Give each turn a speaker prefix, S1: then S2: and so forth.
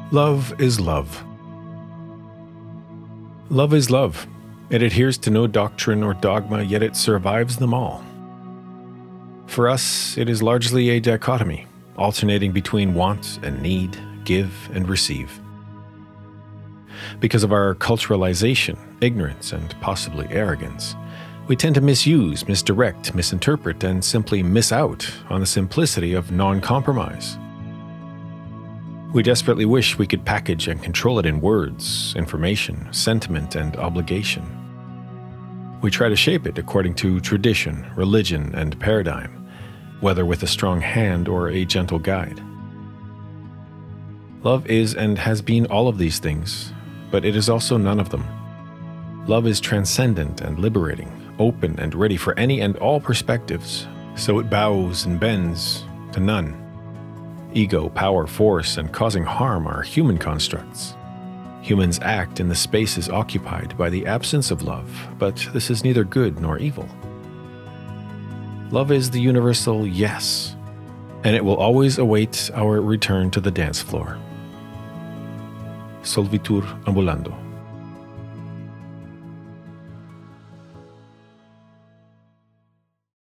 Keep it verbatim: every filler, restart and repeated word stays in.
S1: Love is love. Love is love. It adheres to no doctrine or dogma, yet it survives them all. For us, it is largely a dichotomy, alternating between want and need, give and receive. Because of our culturalization, ignorance, and possibly arrogance, we tend to misuse, misdirect, misinterpret, and simply miss out on the simplicity of non-compromise. We desperately wish we could package and control it in words, information, sentiment, and obligation. We try to shape it according to tradition, religion, and paradigm, whether with a strong hand or a gentle guide. Love is and has been all of these things, but it is also none of them. Love is transcendent and liberating, open and ready for any and all perspectives, so it bows and bends to none. Ego, power, force, and causing harm are human constructs. Humans act in the spaces occupied by the absence of love, but this is neither good nor evil. Love is the universal yes, and it will always await our return to the dance floor. Solvitur ambulando.